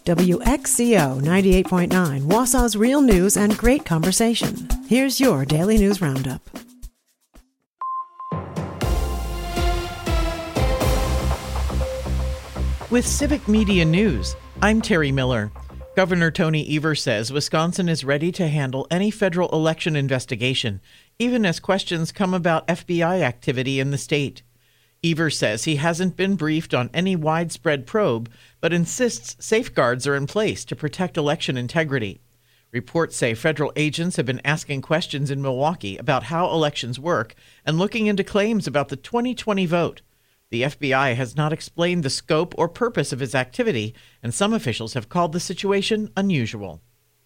WXCO 98.9, Wausau's real news and great conversation. Here's your Daily News Roundup. With Civic Media News, I'm Terry Miller. Governor Tony Evers says Wisconsin is ready to handle any federal election investigation, even as questions come about FBI activity in the state. Evers says he hasn't been briefed on any widespread probe, but insists safeguards are in place to protect election integrity. Reports say federal agents have been asking questions in Milwaukee about how elections work and looking into claims about the 2020 vote. The FBI has not explained the scope or purpose of its activity, and some officials have called the situation unusual.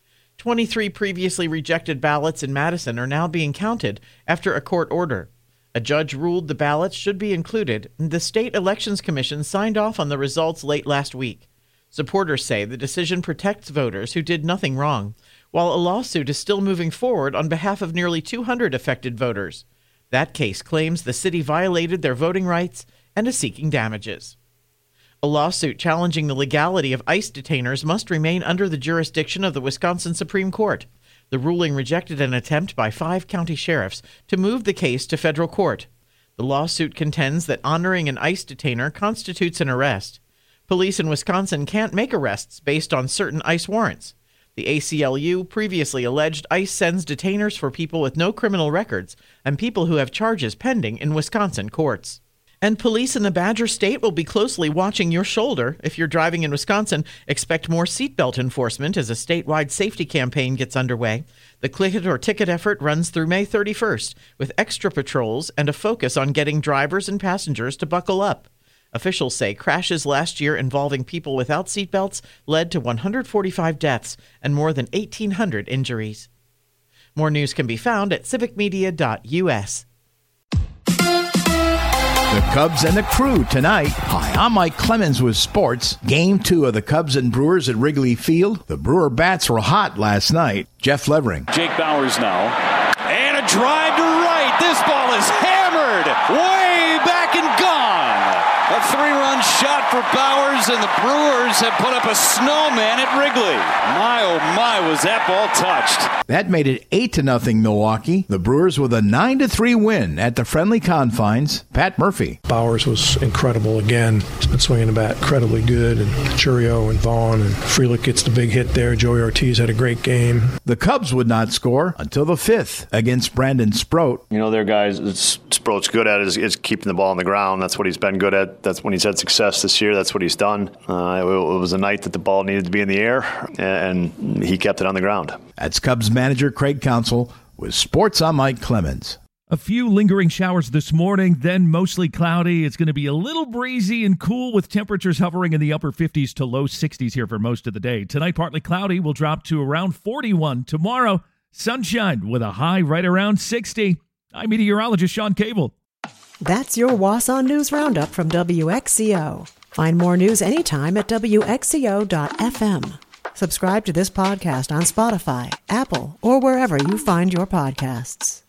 23 previously rejected ballots in Madison are now being counted after a court order. A judge ruled the ballots should be included, and the State Elections Commission signed off on the results late last week. Supporters say the decision protects voters who did nothing wrong, while a lawsuit is still moving forward on behalf of nearly 200 affected voters. That case claims the city violated their voting rights and is seeking damages. A lawsuit challenging the legality of ICE detainers must remain under the jurisdiction of the Wisconsin Supreme Court. The ruling rejected an attempt by 5 county sheriffs to move the case to federal court. The lawsuit contends that honoring an ICE detainer constitutes an arrest. Police in Wisconsin can't make arrests based on certain ICE warrants. The ACLU previously alleged ICE sends detainers for people with no criminal records and people who have charges pending in Wisconsin courts. And police in the Badger State will be closely watching your shoulder. If you're driving in Wisconsin, expect more seatbelt enforcement as a statewide safety campaign gets underway. The Click It or Ticket effort runs through May 31st, with extra patrols and a focus on getting drivers and passengers to buckle up. Officials say crashes last year involving people without seatbelts led to 145 deaths and more than 1,800 injuries. More news can be found at civicmedia.us. The Cubs and the Crew tonight. Hi, I'm Mike Clemens with sports. Game 2 of the Cubs and Brewers at Wrigley Field. The Brewer bats were hot last night. Jeff Levering. Jake Bauers now. And a drive to right. This ball is hammered way back and gone. A 3-run shot for Bauers, and the Brewers have put up a snowman at Wrigley. My, oh my, was that ball touched. That made it 8-0 Milwaukee. The Brewers with a 9-3 win at the friendly confines. Pat Murphy. Bauers was incredible again. He's been swinging the bat incredibly good, and Churio and Vaughn and Frelick gets the big hit there. Joey Ortiz had a great game. The Cubs would not score until the 5th against Brandon Sproat. You know, their guys, Sproat's good at is keeping the ball on the ground. That's what he's been good at. That's when he's had success this year. That's what he's done. It was a night that the ball needed to be in the air, and he kept it on the ground. That's Cubs manager Craig Counsell with Sports. I'm Mike Clemens. A few lingering showers this morning, then mostly cloudy. It's going to be a little breezy and cool with temperatures hovering in the upper 50s to low 60s here for most of the day. Tonight, partly cloudy, will drop to around 41. Tomorrow, sunshine with a high right around 60. I'm meteorologist Sean Cable. That's your Wausau News Roundup from WXCO. Find more news anytime at WXCO.FM. Subscribe to this podcast on Spotify, Apple, or wherever you find your podcasts.